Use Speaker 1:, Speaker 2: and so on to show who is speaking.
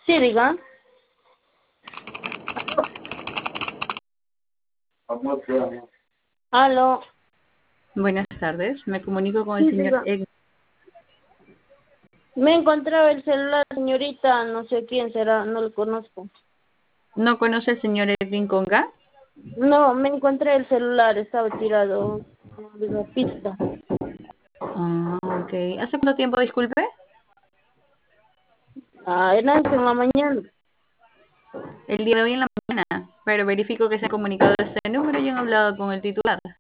Speaker 1: Sí, diga. Aló.
Speaker 2: Buenas tardes, me comunico con el
Speaker 1: Sí,
Speaker 2: señor
Speaker 1: diga. Me encontraba el celular, señorita, no sé quién será, no lo conozco.
Speaker 2: ¿No conoce al señor Edwin Conga?
Speaker 1: No, me encontré el celular, estaba tirado en la pista.
Speaker 2: Ah, ok. ¿Hace cuánto tiempo, disculpe?
Speaker 1: Ah, era antes en la mañana.
Speaker 2: El día de hoy en la mañana, pero verifico que se ha comunicado este número y han hablado con el titular.